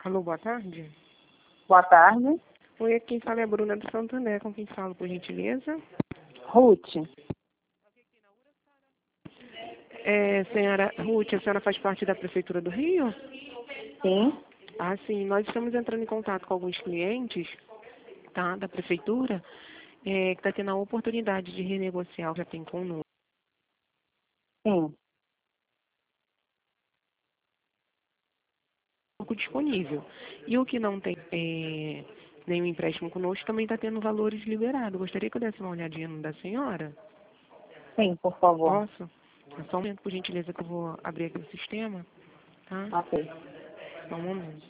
Alô, boa tarde. Boa tarde. Oi, quem fala é a Bruna do Santander. Com quem falo, por gentileza? Ruth. Senhora Ruth, a senhora faz parte da Prefeitura do Rio? Sim. Ah, sim. Nós estamos entrando em contato com alguns clientes, tá, da Prefeitura, que está tendo a oportunidade de renegociar o que já tem conosco Sim. disponível. E o que não tem nenhum empréstimo conosco também está tendo valores liberados. Gostaria que eu desse uma olhadinha no da senhora? Sim, por favor. Posso? É só um momento, por gentileza, que eu vou abrir aqui o sistema, tá? Ok. Só um momento.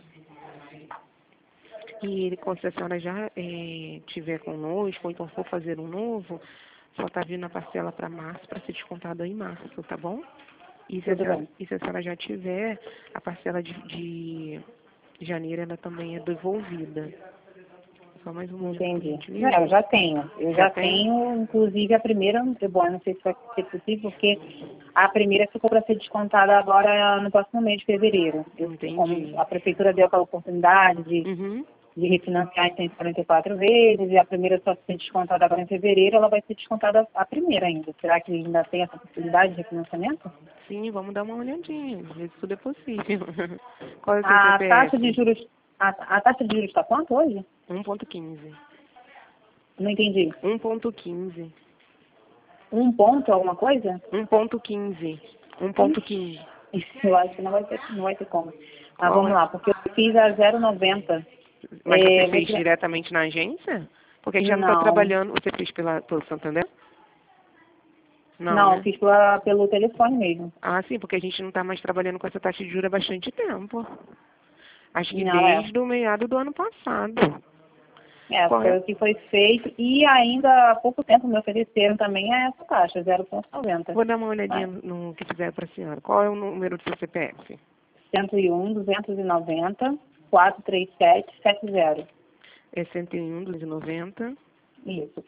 E quando a senhora já tiver conosco, ou então for fazer um novo, só está vindo a parcela para março, para ser descontada em março, tá bom? Tudo bem. E se a senhora já tiver, a parcela de janeiro, ela também é devolvida. Só mais um momento, por Entendi. gentileza. Eu já tenho. Eu Já já tem? tenho, inclusive, a primeira, bom, eu não sei se vai ser possível, porque a primeira ficou para ser descontada agora no próximo mês de fevereiro. Entendi. Como a prefeitura deu aquela oportunidade Uhum. de refinanciar em 144 vezes, e a primeira só ser descontada agora em fevereiro, ela vai ser descontada a primeira ainda. Será que ainda tem essa possibilidade de refinanciamento? Sim, vamos dar uma olhadinha, ver se tudo é possível. Qual é o seu A CPF? taxa de juros, a taxa de juros está quanto hoje? 1,15. Não entendi. 1,15. Um ponto, alguma coisa? 1,15. 1,15. Eu acho que não vai ter como. Mas Qual vamos é? lá, porque eu fiz a 0,90. Mas você fez Você... diretamente na agência? Porque a gente já não está Não, trabalhando. Você fez pelo Santander? Não, não, né? fiz pelo telefone mesmo. Ah, sim, porque a gente não está mais trabalhando com essa taxa de juros há bastante tempo. Acho que Não, desde o meado do ano passado. Qual foi é? o que foi feito. E ainda há pouco tempo me ofereceram também a essa taxa, 0,90. Vou dar uma olhadinha Mas no que fizeram para a senhora. Qual é o número do seu CPF? 101, 290, 43770. É 101, 290. Isso,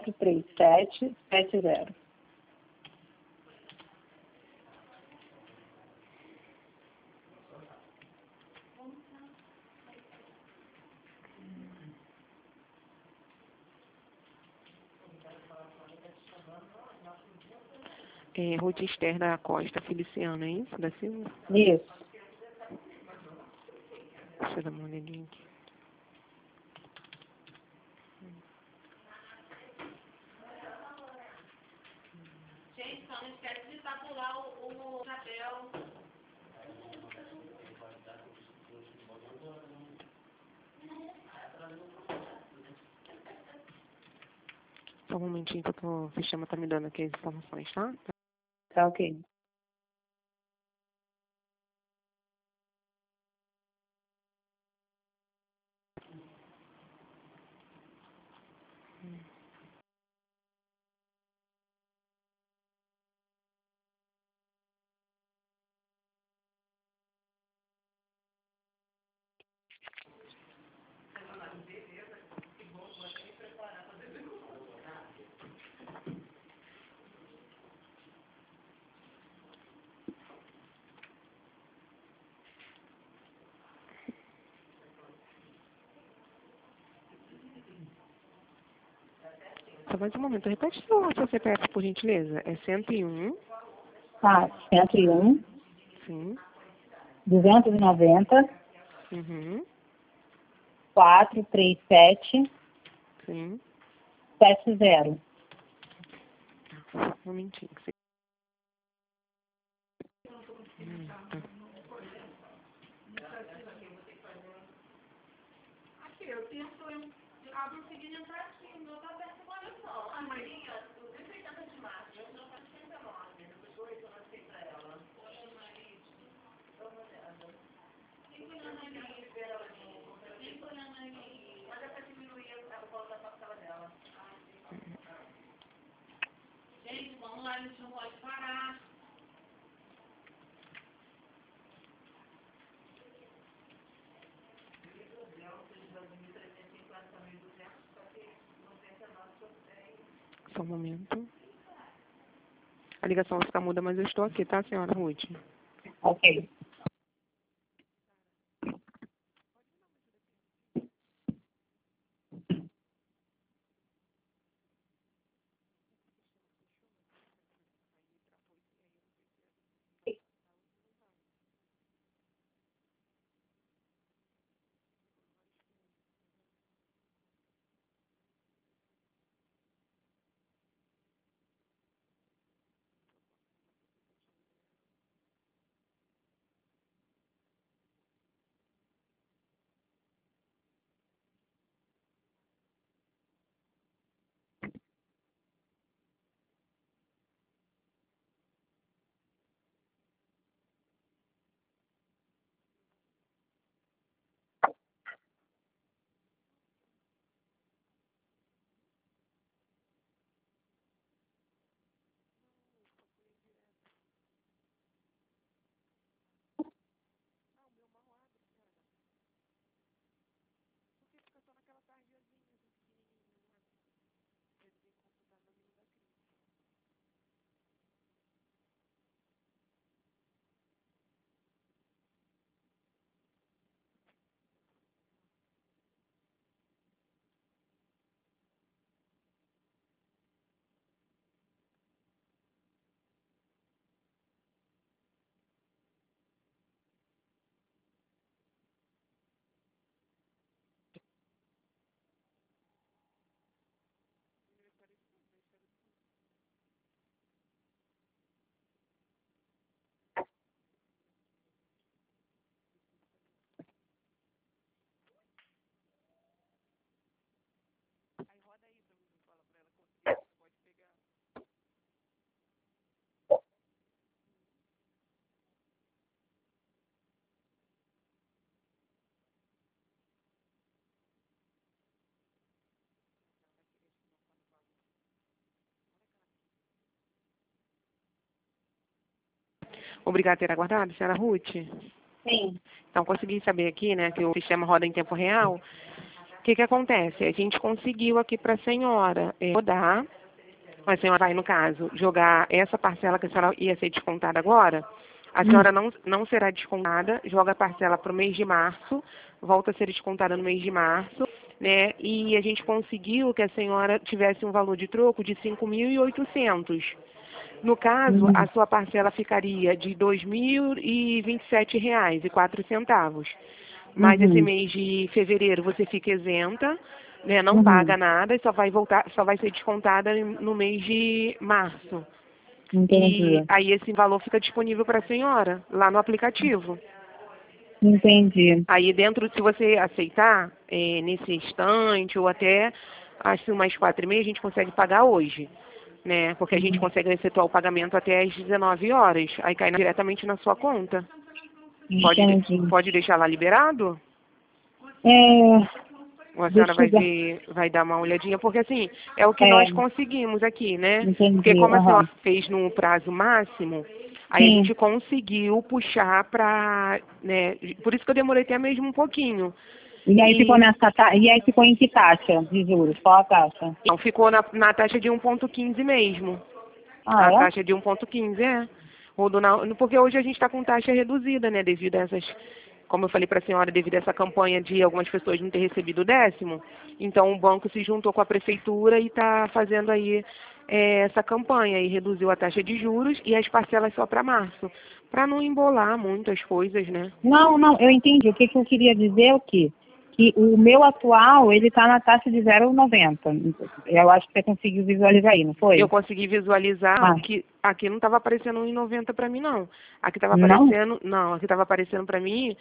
43770. Ruth Esther da Costa Feliciano, é isso? Da Silva? Isso. Deixa eu dar uma olhadinha aqui. Só um momentinho que o sistema está me dando aqui as informações, tá? Tá ok. Só mais um momento. Repete seu CPF, por gentileza. É 101, Tá, 101, sim. 290, Uhum, 437 sim. 70. Um momentinho. Tá. Só um momento. A ligação vai ficar muda, mas eu estou aqui, tá, senhora Ruth? Ok. Obrigada por ter aguardado, senhora Ruth. Sim. Então, consegui saber aqui, né, que o sistema roda em tempo real. O que acontece? A gente conseguiu aqui para a senhora rodar. A senhora vai, no caso, jogar essa parcela que a senhora ia ser descontada agora. A senhora não será descontada, joga a parcela para o mês de março, volta a ser descontada no mês de março, né? E a gente conseguiu que a senhora tivesse um valor de troco de 5.800. No caso, a sua parcela ficaria de R$ 2.027,04. Mas esse mês de fevereiro você fica isenta, né? Não paga nada e só vai ser descontada no mês de março. Entendi. E aí esse valor fica disponível para a senhora lá no aplicativo. Entendi. Aí dentro, se você aceitar, nesse instante ou até acho mais 4 e meia, a gente consegue pagar hoje, né? Porque a gente consegue efetuar o pagamento até às 19 horas. Aí cai diretamente na sua conta. Entendi. Pode deixar lá liberado? É, Ou a senhora deixa eu vai dar uma olhadinha? Porque assim, é o que nós conseguimos aqui, né? entendi. Porque como a senhora fez no prazo máximo, aí a Sim. gente conseguiu puxar para, né? Por isso que eu demorei até mesmo um pouquinho. E aí ficou e aí ficou em que taxa de juros? Qual a taxa? Então, ficou na taxa de 1,15 mesmo. Ah, A é? taxa de 1,15 é. Porque hoje a gente está com taxa reduzida, né? Devido a essas, como eu falei para a senhora, devido a essa campanha de algumas pessoas não ter recebido o 10º. Então, o banco se juntou com a prefeitura e está fazendo aí essa campanha e reduziu a taxa de juros e as parcelas só para março. Para não embolar muito as coisas, né? Não, eu entendi. O que eu queria dizer é o quê? Que o meu atual, ele está na taxa de 0,90. Eu acho que você conseguiu visualizar aí, não foi? Eu consegui visualizar que aqui não estava aparecendo 1,90 para mim, não. Aqui estava aparecendo, aqui estava aparecendo para mim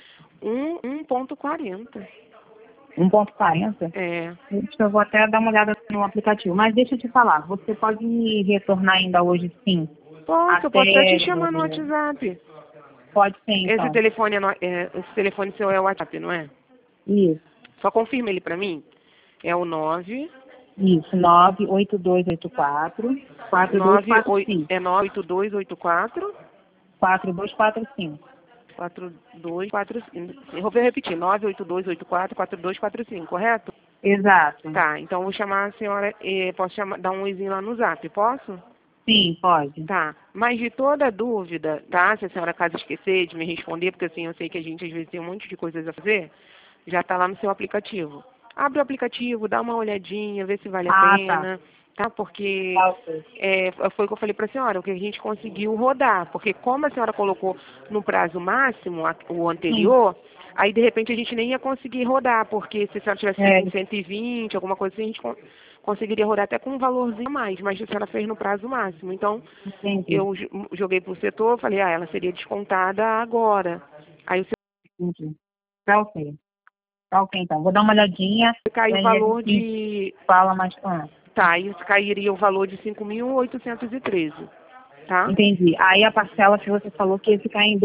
1,40. 1,40? É. Eu vou até dar uma olhada no aplicativo. Mas deixa eu te falar, você pode me retornar ainda hoje, sim? Eu posso até te chamar no WhatsApp. Pode ser, então. Esse telefone seu é o WhatsApp, não é? Isso. Só confirma ele para mim. É o 9... Isso, 98284 4245. É 98284 4245. 4245. Eu vou repetir, 98284 4245, correto? Exato. Tá, então eu vou chamar a senhora, posso dar um oizinho lá no Zap, posso? Sim, pode. Tá, mas de toda dúvida, tá? Se a senhora caso esquecer de me responder, porque assim, eu sei que a gente às vezes tem um monte de coisas a fazer, já tá lá no seu aplicativo. Abre o aplicativo, dá uma olhadinha, vê se vale a pena, tá? Porque foi o que eu falei para a senhora, o que a gente conseguiu rodar, porque como a senhora colocou no prazo máximo, o anterior, aí de repente a gente nem ia conseguir rodar, porque se a senhora tivesse feito em 120, alguma coisa assim, a gente conseguiria rodar até com um valorzinho a mais, mas a senhora fez no prazo máximo. Então, eu joguei para o setor, falei, ela seria descontada agora. Aí o setor... Entendi. Tá ok. Tá ok, então. Vou dar uma olhadinha. Caiu o valor de... Fala mais. Tá, aí cairia o valor de 5.813, tá? Entendi. Aí a parcela que você falou que ia ficar em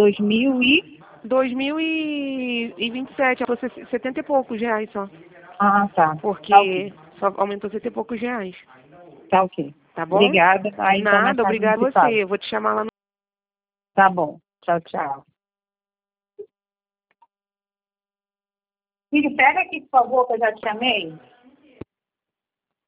2027, foi 70 e poucos reais só. Ah, tá. Porque só aumentou 70 e poucos reais. Tá ok. Tá bom? Obrigada. Aí, então, Nada, obrigada a você. Eu vou te chamar lá no... Tá bom. Tchau, tchau. Filho, pega aqui, por favor, que eu já te chamei.